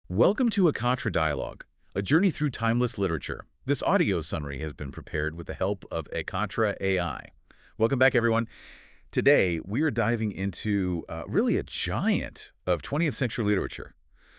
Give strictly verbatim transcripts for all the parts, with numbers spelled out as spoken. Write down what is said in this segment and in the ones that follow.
Welcome to Akatra Dialogue, a journey through timeless literature. This audio summary has been prepared with the help of Akatra A I. Welcome back, everyone. Today, we are diving into uh, really a giant of twentieth century literature.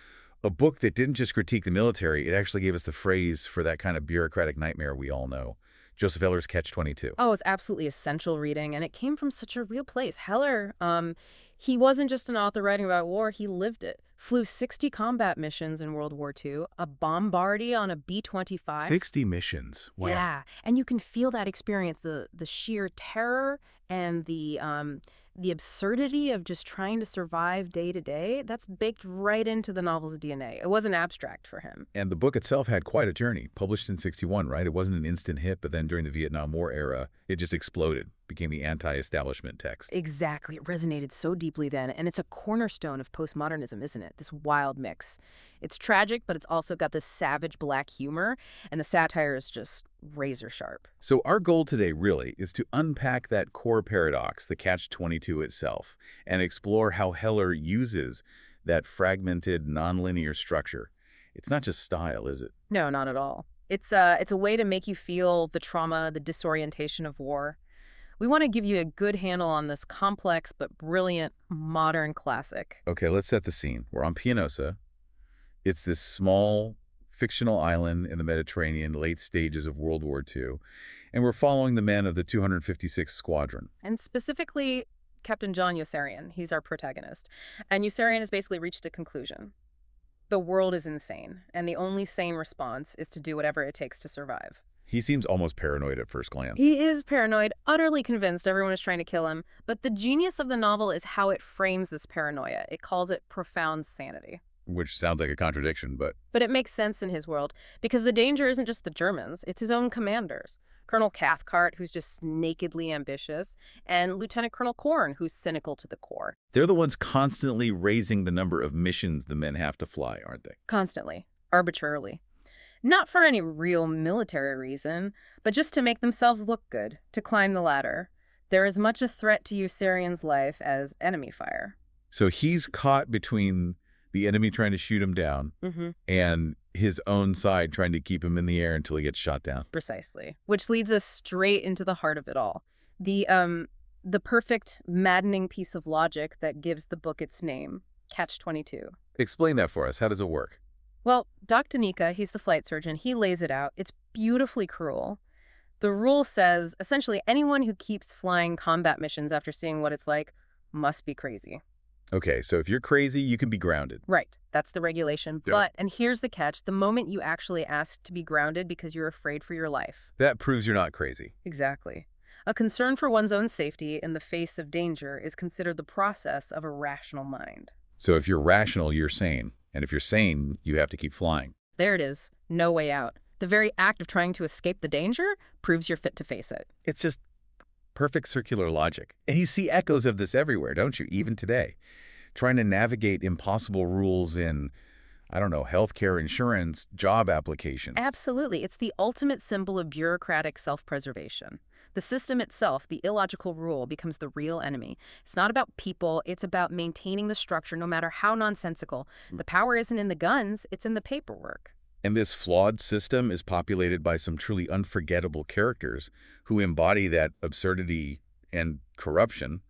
A book that didn't just critique the military, it actually gave us the phrase for that kind of bureaucratic nightmare we all know. Joseph Heller's Catch twenty-two. Oh, it's absolutely essential reading, and it came from such a real place. Heller, um, he wasn't just an author writing about war, he lived it. Flew sixty combat missions in World War Two, a bombardier on a B twenty-five. sixty missions. Wow. Yeah, and you can feel that experience, the the sheer terror and the um, the absurdity of just trying to survive day to day. That's baked right into the novel's D N A. It wasn't abstract for him. And the book itself had quite a journey, published in sixty-one, right? It wasn't an instant hit, but then during the Vietnam War era, it just exploded, became the anti-establishment text. Exactly. It resonated so deeply then, and it's a cornerstone of postmodernism, isn't it? This wild mix. It's tragic, but it's also got this savage black humor, and the satire is just razor sharp. So our goal today really is to unpack that core paradox, the Catch twenty-two itself, and explore how Heller uses that fragmented, nonlinear structure. It's not just style, is it? No, not at all. It's a, it's a way to make you feel the trauma, the disorientation of war. We want to give you a good handle on this complex but brilliant modern classic. Okay, let's set the scene. We're on Pianosa. It's this small, fictional island in the Mediterranean, late stages of World War Two, and we're following the men of the two hundred fifty-sixth Squadron. And specifically, Captain John Yossarian. He's our protagonist. And Yossarian has basically reached a conclusion. The world is insane, and the only sane response is to do whatever it takes to survive. He seems almost paranoid at first glance. He is paranoid, utterly convinced everyone is trying to kill him, but the genius of the novel is how it frames this paranoia. It calls it profound sanity. Which sounds like a contradiction, but... But it makes sense in his world, because the danger isn't just the Germans, it's his own commanders. Colonel Cathcart, who's just nakedly ambitious, and Lieutenant Colonel Korn, who's cynical to the core. They're the ones constantly raising the number of missions the men have to fly, aren't they? Constantly. Arbitrarily. Not for any real military reason, but just to make themselves look good, to climb the ladder. They're as much a threat to Yossarian's life as enemy fire. So he's caught between the enemy trying to shoot him down Mm-hmm. and his own side trying to keep him in the air until he gets shot down. Precisely. Which leads us straight into the heart of it all. The, um, the perfect, maddening piece of logic that gives the book its name, Catch twenty-two. Explain that for us. How does it work? Well, Doc Danica, he's the flight surgeon, he lays it out. It's beautifully cruel. The rule says, essentially, anyone who keeps flying combat missions after seeing what it's like must be crazy. Okay, so if you're crazy, you can be grounded. Right. That's the regulation. Yeah. But, and here's the catch, the moment you actually ask to be grounded because you're afraid for your life. That proves you're not crazy. Exactly. A concern for one's own safety in the face of danger is considered the process of a rational mind. So if you're rational, you're sane. And if you're sane, you have to keep flying. There it is. No way out. The very act of trying to escape the danger proves you're fit to face it. It's just perfect circular logic. And you see echoes of this everywhere, don't you? Even today. Trying to navigate impossible rules in, I don't know, healthcare, insurance, job applications. Absolutely. It's the ultimate symbol of bureaucratic self-preservation. The system itself, the illogical rule, becomes the real enemy. It's not about people, it's about maintaining the structure no matter how nonsensical. The power isn't in the guns, it's in the paperwork. And this flawed system is populated by some truly unforgettable characters who embody that absurdity and corruption.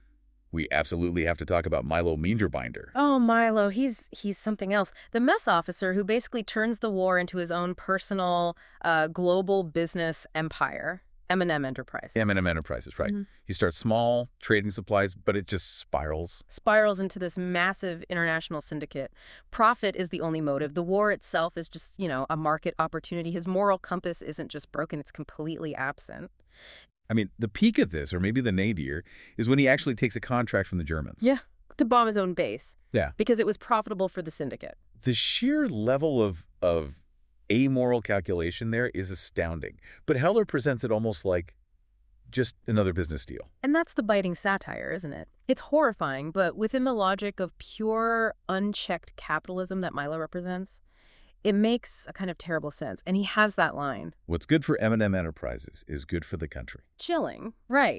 We absolutely have to talk about Milo Minderbinder. Oh, Milo, he's he's something else. The mess officer who basically turns the war into his own personal uh, global business empire. M and M Enterprises. M and M Enterprises, right. Mm-hmm. He starts small, trading supplies, but it just spirals. Spirals into this massive international syndicate. Profit is the only motive. The war itself is just, you know, a market opportunity. His moral compass isn't just broken, it's completely absent. I mean, the peak of this, or maybe the nadir, is when he actually takes a contract from the Germans. Yeah, to bomb his own base. Yeah. Because it was profitable for the syndicate. The sheer level of, of amoral calculation there is astounding. But Heller presents it almost like just another business deal. And that's the biting satire, isn't it? It's horrifying, but within the logic of pure, unchecked capitalism that Milo represents, it makes a kind of terrible sense. And he has that line. What's good for M and M Enterprises is good for the country. Chilling, right.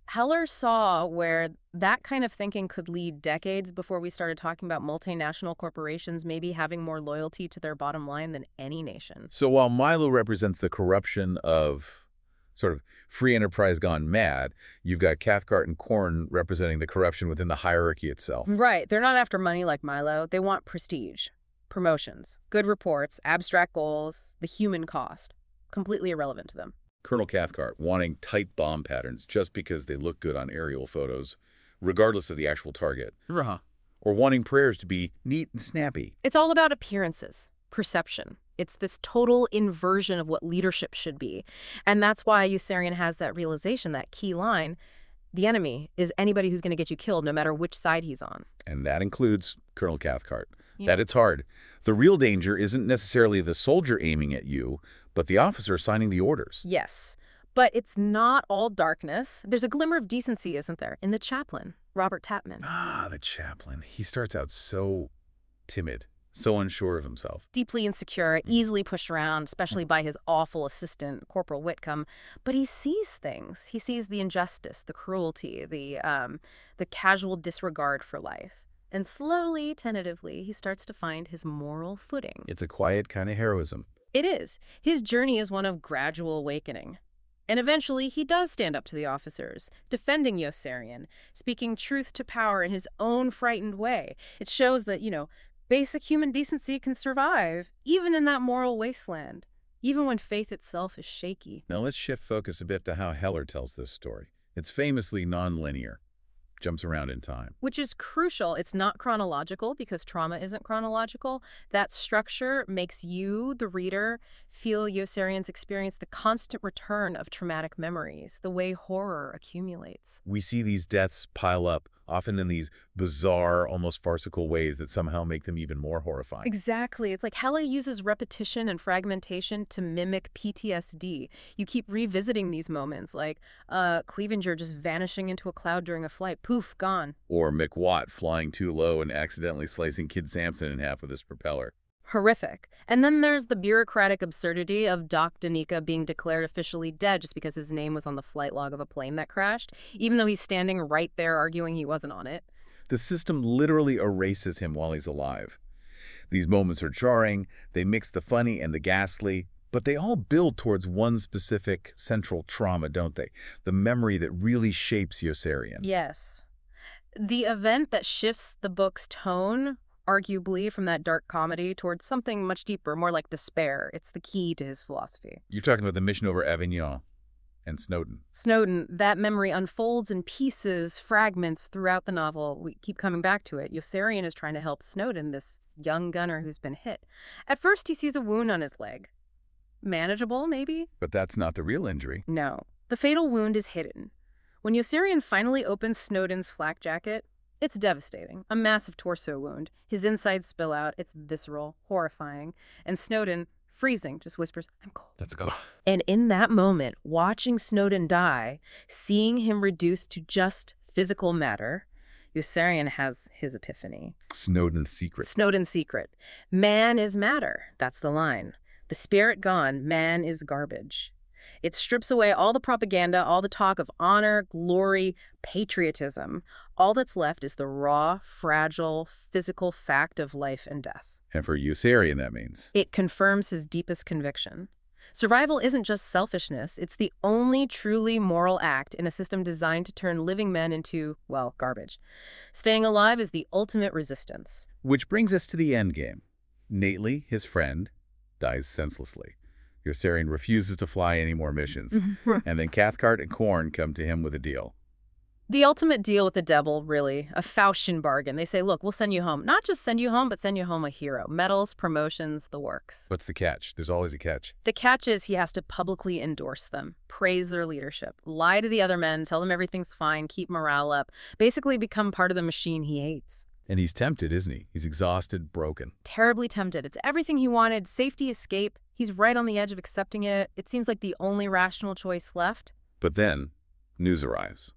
Heller saw where that kind of thinking could lead decades before we started talking about multinational corporations maybe having more loyalty to their bottom line than any nation. So while Milo represents the corruption of sort of free enterprise gone mad, you've got Cathcart and Korn representing the corruption within the hierarchy itself. Right. They're not after money like Milo. They want prestige, promotions, good reports, abstract goals, the human cost. Completely irrelevant to them. Colonel Cathcart wanting tight bomb patterns just because they look good on aerial photos, regardless of the actual target. Uh-huh. Or wanting prayers to be neat and snappy. It's all about appearances, perception. It's this total inversion of what leadership should be. And that's why Yossarian has that realization, that key line, the enemy is anybody who's going to get you killed, no matter which side he's on. And that includes Colonel Cathcart. Yeah. That it's hard. The real danger isn't necessarily the soldier aiming at you, but the officer signing the orders. Yes, but it's not all darkness. There's a glimmer of decency, isn't there, in the chaplain, Robert Tapman. Ah, the chaplain. He starts out so timid, so unsure of himself. Deeply insecure, easily pushed around, especially by his awful assistant, Corporal Whitcomb. But he sees things. He sees the injustice, the cruelty, the, um, the casual disregard for life. And slowly, tentatively, he starts to find his moral footing. It's a quiet kind of heroism. It is. His journey is one of gradual awakening. And eventually, he does stand up to the officers, defending Yossarian, speaking truth to power in his own frightened way. It shows that, you know, basic human decency can survive, even in that moral wasteland, even when faith itself is shaky. Now let's shift focus a bit to how Heller tells this story. It's famously nonlinear. Jumps around in time. Which is crucial. It's not chronological because trauma isn't chronological. That structure makes you, the reader, feel Yossarian's experience the constant return of traumatic memories, the way horror accumulates. We see these deaths pile up, often in these bizarre, almost farcical ways that somehow make them even more horrifying. Exactly. It's like Heller uses repetition and fragmentation to mimic P T S D. You keep revisiting these moments, like uh, Clevenger just vanishing into a cloud during a flight. Poof, gone. Or McWatt flying too low and accidentally slicing Kid Sampson in half with his propeller. Horrific. And then there's the bureaucratic absurdity of Doc Danica being declared officially dead just because his name was on the flight log of a plane that crashed, even though he's standing right there arguing he wasn't on it. The system literally erases him while he's alive. These moments are jarring, they mix the funny and the ghastly, but they all build towards one specific central trauma, don't they? The memory that really shapes Yossarian. Yes. The event that shifts the book's tone, arguably from that dark comedy towards something much deeper, more like despair. It's the key to his philosophy. You're talking about the mission over Avignon and Snowden. Snowden, that memory unfolds in pieces, fragments throughout the novel. We keep coming back to it. Yossarian is trying to help Snowden, this young gunner who's been hit. At first, he sees a wound on his leg. Manageable, maybe? But that's not the real injury. No. The fatal wound is hidden. When Yossarian finally opens Snowden's flak jacket, it's devastating. A massive torso wound. His insides spill out. It's visceral, horrifying. And Snowden, freezing, just whispers, "I'm cold." Let's go. And in that moment, watching Snowden die, seeing him reduced to just physical matter, Yossarian has his epiphany. Snowden's secret. Snowden's secret. Man is matter. That's the line. The spirit gone, man is garbage. It strips away all the propaganda, all the talk of honor, glory, patriotism. All that's left is the raw, fragile, physical fact of life and death. And for Yossarian, that means? It confirms his deepest conviction. Survival isn't just selfishness. It's the only truly moral act in a system designed to turn living men into, well, garbage. Staying alive is the ultimate resistance. Which brings us to the end game. Nately, his friend, dies senselessly. Yossarian refuses to fly any more missions. And then Cathcart and Korn come to him with a deal. The ultimate deal with the devil, really. A Faustian bargain. They say, look, we'll send you home. Not just send you home, but send you home a hero. Medals, promotions, the works. What's the catch? There's always a catch. The catch is he has to publicly endorse them, praise their leadership, lie to the other men, tell them everything's fine, keep morale up, basically become part of the machine he hates. And he's tempted, isn't he? He's exhausted, broken. Terribly tempted. It's everything he wanted. Safety, escape. He's right on the edge of accepting it. It seems like the only rational choice left. But then, news arrives.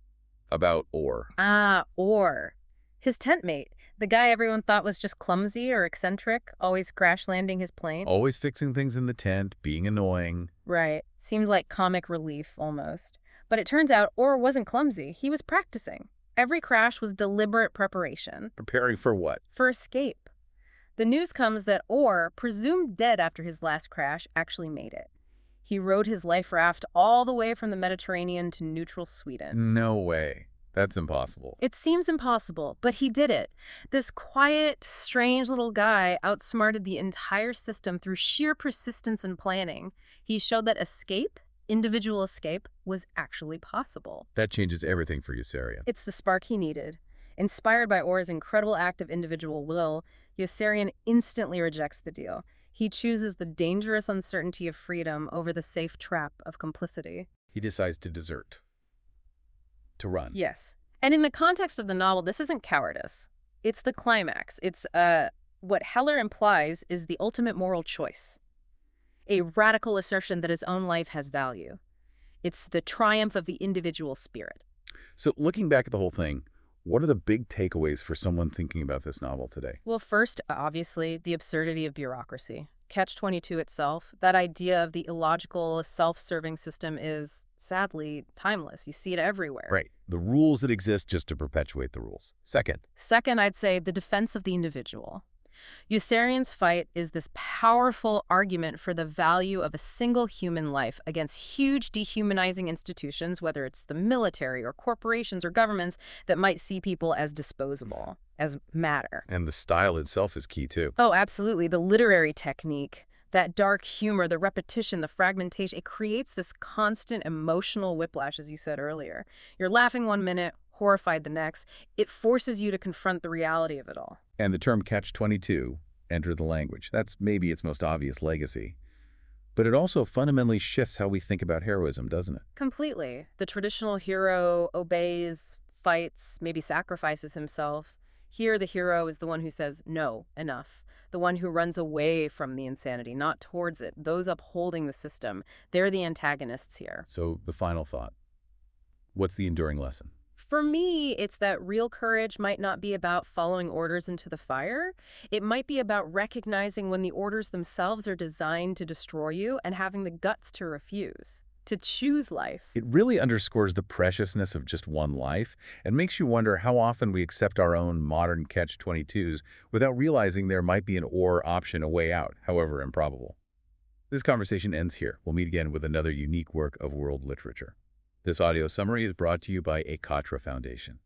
About Orr. Ah, Orr. His tent mate. The guy everyone thought was just clumsy or eccentric, always crash landing his plane. Always fixing things in the tent, being annoying. Right. Seemed like comic relief, almost. But it turns out Orr wasn't clumsy. He was practicing. Every crash was deliberate preparation. Preparing for what? For escape. The news comes that Orr, presumed dead after his last crash, actually made it. He rode his life raft all the way from the Mediterranean to neutral Sweden. No way. That's impossible. It seems impossible, but he did it. This quiet, strange little guy outsmarted the entire system through sheer persistence and planning. He showed that escape, individual escape, was actually possible. That changes everything for Yossarian. It's the spark he needed. Inspired by Orr's incredible act of individual will, Yossarian instantly rejects the deal. He chooses the dangerous uncertainty of freedom over the safe trap of complicity. He decides to desert. To run. Yes. And in the context of the novel, this isn't cowardice. It's the climax. It's, uh, what Heller implies is the ultimate moral choice. A radical assertion that his own life has value. It's the triumph of the individual spirit. So looking back at the whole thing, what are the big takeaways for someone thinking about this novel today? Well, first, obviously, the absurdity of bureaucracy. Catch twenty-two itself, that idea of the illogical, self-serving system is, sadly, timeless. You see it everywhere. Right. The rules that exist just to perpetuate the rules. Second. Second, I'd say the defense of the individual. Yossarian's fight is this powerful argument for the value of a single human life against huge dehumanizing institutions, whether it's the military or corporations or governments that might see people as disposable, as matter. And the style itself is key, too. Oh, absolutely. The literary technique, that dark humor, the repetition, the fragmentation, it creates this constant emotional whiplash, as you said earlier. You're laughing one minute, horrified the next. It forces you to confront the reality of it all. And the term catch twenty-two, enter the language. That's maybe its most obvious legacy. But it also fundamentally shifts how we think about heroism, doesn't it? Completely. The traditional hero obeys, fights, maybe sacrifices himself. Here, the hero is the one who says, no, enough. The one who runs away from the insanity, not towards it. Those upholding the system, they're the antagonists here. So the final thought. What's the enduring lesson? For me, it's that real courage might not be about following orders into the fire. It might be about recognizing when the orders themselves are designed to destroy you and having the guts to refuse, to choose life. It really underscores the preciousness of just one life and makes you wonder how often we accept our own modern catch twenty-twos without realizing there might be an or option, a way out, however improbable. This conversation ends here. We'll meet again with another unique work of world literature. This audio summary is brought to you by Ekatra Foundation.